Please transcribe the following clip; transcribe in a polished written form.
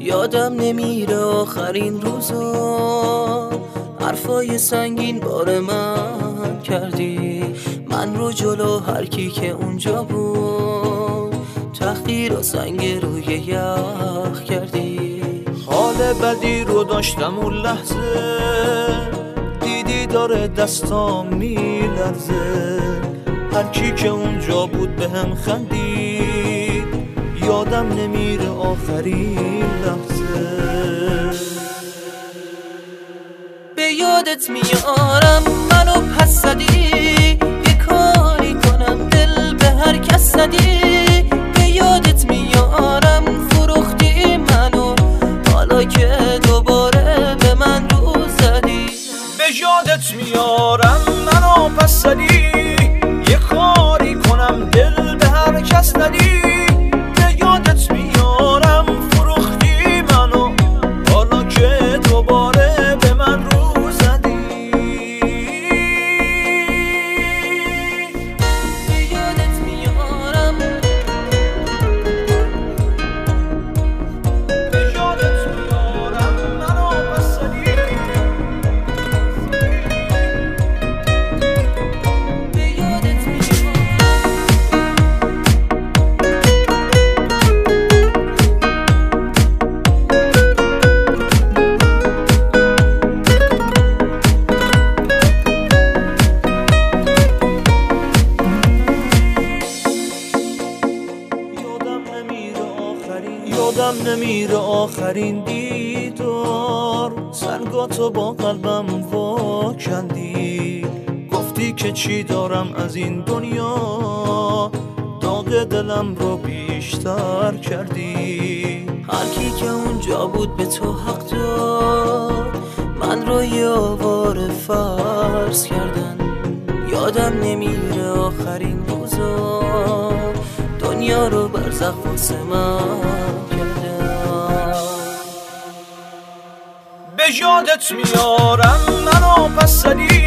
یادم نمیره آخرین روزا، حرفای سنگین بار من کردی، من رو جلو هر کی که اونجا بود تحقیر و سنگ روی یخ کردی. حال بدی رو داشتم اون لحظه، دیدی داره دستام میلرزه، هر کی که اونجا بود به هم خندید، یادم نمیره آخرین لحظه. به یادت میارم منو پس زدی، یه کاری کنم دل به هر کس زدی. به یادت میارم فروختی منو، حالا که دوباره به من رو زدی. به یادت میارم منو پس زدی، یه کاری کنم دل به هر کس ندی. به یادت میارم فروختی منو، حالا که دوباره به من رو زدی. به یادت میارم، به یادت میارم منو پس زدی. به یادت میارم. یادم نمیره آخرین دیدار، سنگاتو با قلبم وا کندی، گفتی که چی دارم از این دنیا، داغ دلم رو بیشتر کردی. هر کی که اونجا بود به تو حق داد، من رو یه آواره فرض کردن. یادم نمیره آخرین روزا، دنیا رو برزخ واسه من کردن. به یادت میارم منو پس زدی،